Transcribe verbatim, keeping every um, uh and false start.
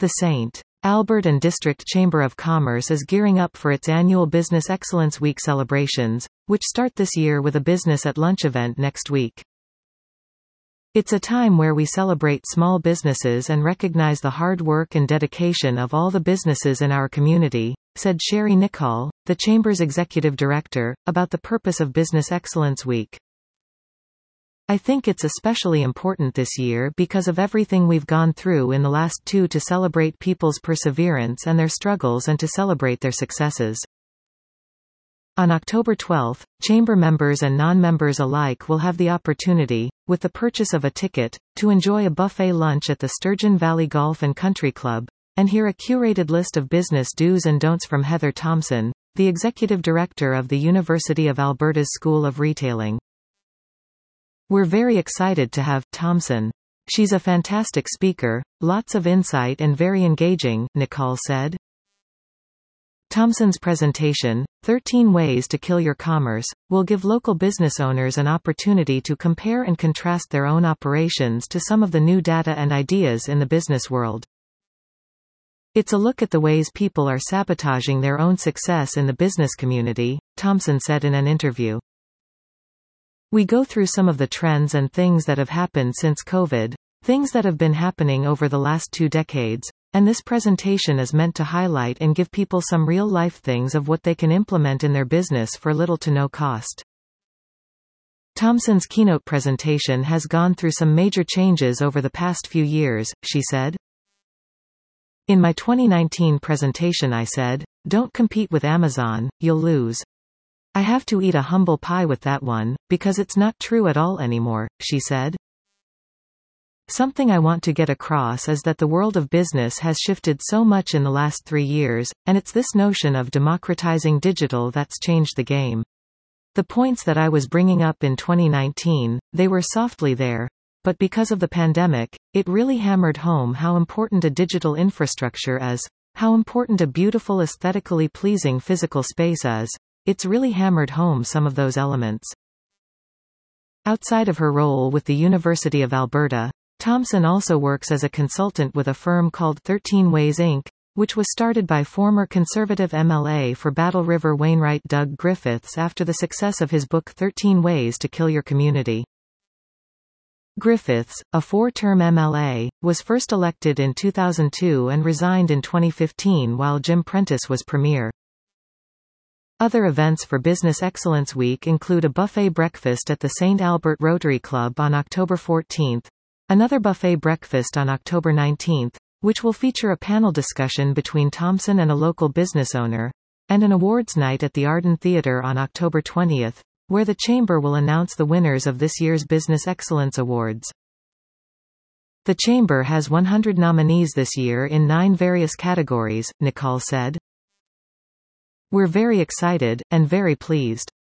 The Saint Albert and District Chamber of Commerce is gearing up for its annual Business Excellence Week celebrations, which start this year with a Business at Lunch event next week. It's a time where we celebrate small businesses and recognize the hard work and dedication of all the businesses in our community, said Sherry Nichol, the Chamber's executive director, about the purpose of Business Excellence Week. I think it's especially important this year because of everything we've gone through in the last two to celebrate people's perseverance and their struggles and to celebrate their successes. On October twelfth, Chamber members and non-members alike will have the opportunity, with the purchase of a ticket, to enjoy a buffet lunch at the Sturgeon Valley Golf and Country Club, and hear a curated list of business do's and don'ts from Heather Thompson, the executive director of the University of Alberta's School of Retailing. We're very excited to have Thompson. She's a fantastic speaker, lots of insight and very engaging, Nichol said. Thompson's presentation, thirteen Ways to Kill Your Commerce, will give local business owners an opportunity to compare and contrast their own operations to some of the new data and ideas in the business world. It's a look at the ways people are sabotaging their own success in the business community, Thompson said in an interview. We go through some of the trends and things that have happened since COVID, things that have been happening over the last two decades, and this presentation is meant to highlight and give people some real-life things of what they can implement in their business for little to no cost. Thompson's keynote presentation has gone through some major changes over the past few years, she said. In my twenty nineteen presentation I said, "Don't compete with Amazon, you'll lose." I have to eat a humble pie with that one, because it's not true at all anymore, she said. Something I want to get across is that the world of business has shifted so much in the last three years, and it's this notion of democratizing digital that's changed the game. The points that I was bringing up in twenty nineteen, they were softly there, but because of the pandemic, it really hammered home how important a digital infrastructure is, how important a beautiful aesthetically pleasing physical space is. It's really hammered home some of those elements. Outside of her role with the University of Alberta, Thompson also works as a consultant with a firm called thirteen Ways Incorporated, which was started by former Conservative M L A for Battle River Wainwright Doug Griffiths after the success of his book thirteen Ways to Kill Your Community. Griffiths, a four-term M L A, was first elected in two thousand two and resigned in twenty fifteen while Jim Prentice was premier. Other events for Business Excellence Week include a buffet breakfast at the Saint Albert Rotary Club on October fourteenth, another buffet breakfast on October nineteenth, which will feature a panel discussion between Thompson and a local business owner, and an awards night at the Arden Theatre on October twentieth, where the Chamber will announce the winners of this year's Business Excellence Awards. The Chamber has one hundred nominees this year in nine various categories, Nichol said. We're very excited, and very pleased.